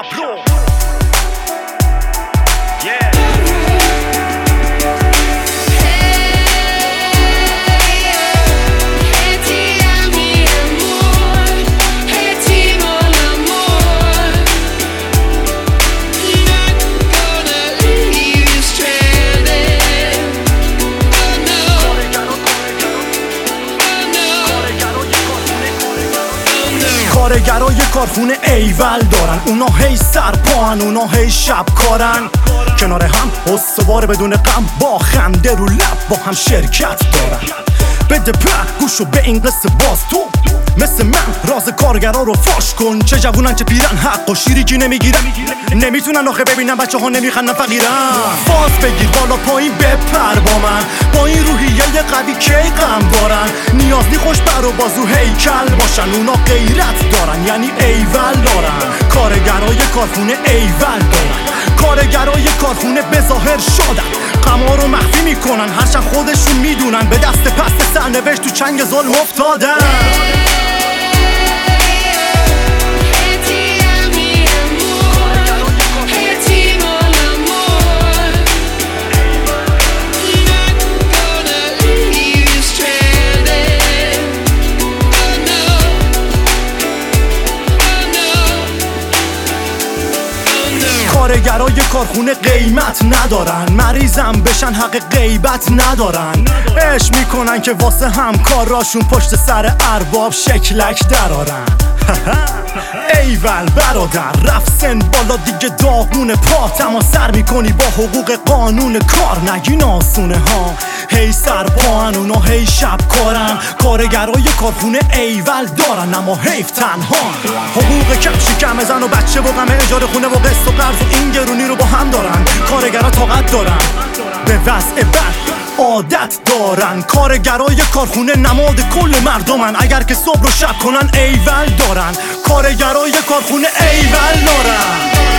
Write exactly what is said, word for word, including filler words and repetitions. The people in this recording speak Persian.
Diablo. کارگرای کارخونه ایول دارن، اونا هی سرپاهن، اونا هی شب کارن، کنار هم استوار بدون غم، با خنده رو لب با هم شرکت دارن. بده په گوشو به این قصه باز تو مثل من راز کارگرا رو فاش کن. چه جوونن چه پیرن حق و شیری که نمیگیرن، نمیتونن آخه ببینن بچه ها نمیخندن فقیرن. فاز بگیر بالا پایین بپر با من، با این روحیه قوی کی غم دارن. نیازی خوش بر و بازو هیکل باشن، اونا غیرت دارن یعنی ایول دارن. کارگرای کارخونه ایول دارن، کارگرای کارخونه به ظاهر شادن، غما رو مخفی میکنن، هرچند خودشون میدونن به دست پست سرنوشت تو چنگ ظلم افتادن. کارگرای کارخونه قیمت ندارن، مریضم بشن حق غیبت ندارن. عشق میکنن که واسه همکاراشون پشت سر ارباب شکلک درارن. ایول برادر رفت سن بالا دیگه داغون پا، تما سر میکنی با حقوق قانون کار، نگین آسونه ها. هی سرپاهن اونا هی شب کارن، کارگرای کارخونه ایول دارن اما حیف تنها. حقوق کم شکم زن و بچه و غم اجاره خونه و قسط و قرض و این گرونی رو با هم دارن. کارگرا طاقت دارن به وضع بد عادت دارن، کارگرای کارخونه نماد کل مردمن، اگر که صبح و شب کنن ایول دارن. کارگرای کارخونه ایول دارن.